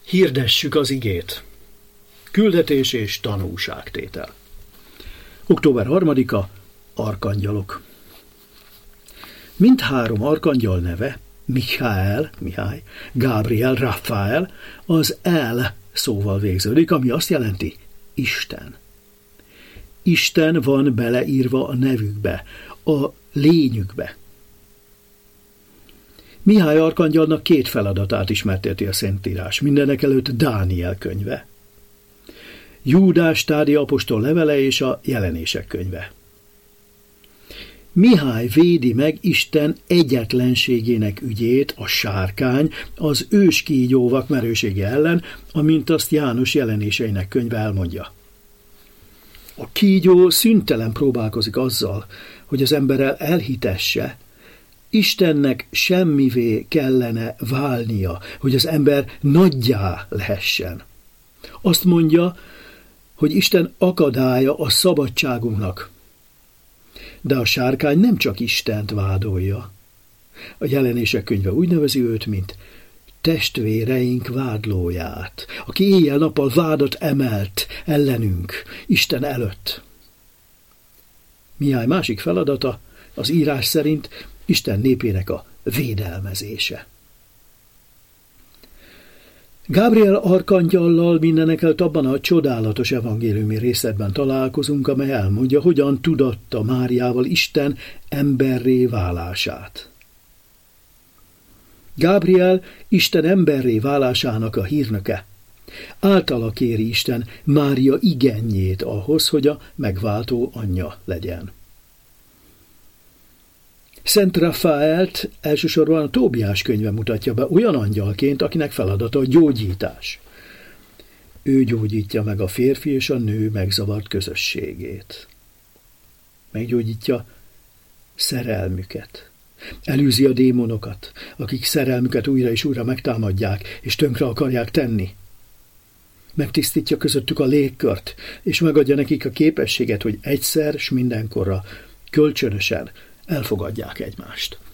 Hirdessük az igét. Küldetés és tanúságtétel. Október 3-a, arkangyalok. Mindhárom arkangyal neve, Mihály, Gábriel, Rafael, az El szóval végződik, ami azt jelenti Isten. Isten van beleírva a nevükbe, a lényükbe. Mihály arkangyalnak 2 feladatát ismerteti a Szentírás, mindenekelőtt Dániel könyve, Júdás Tádi apostol levele és a Jelenések könyve. Mihály védi meg Isten egyetlenségének ügyét, a sárkány, az őskígyóvak merősége ellen, amint azt János jelenéseinek könyve elmondja. A kígyó szüntelen próbálkozik azzal, hogy az emberrel elhitesse, Istennek semmivé kellene válnia, hogy az ember nagyjá lehessen. Azt mondja, hogy Isten akadálya a szabadságunknak. De a sárkány nem csak Istent vádolja. A Jelenések könyve úgy nevezi őt, mint testvéreink vádlóját, aki éjjel-nappal vádat emelt ellenünk, Isten előtt. Mihály másik feladata, az írás szerint Isten népének a védelmezése. Gábriel arkangyallal mindenekelőtt abban a csodálatos evangéliumi részletben találkozunk, amely elmondja, hogyan tudatta Máriával Isten emberré válását. Gábriel Isten emberré válásának a hírnöke. Általa kéri Isten Mária igenjét ahhoz, hogy a megváltó anyja legyen. Szent Rafaelt elsősorban a Tóbiás könyve mutatja be olyan angyalként, akinek feladata a gyógyítás. Ő gyógyítja meg a férfi és a nő megzavart közösségét. Meggyógyítja szerelmüket. Elűzi a démonokat, akik szerelmüket újra és újra megtámadják, és tönkre akarják tenni. Megtisztítja közöttük a légkört, és megadja nekik a képességet, hogy egyszer s mindenkorra kölcsönösen elfogadják egymást.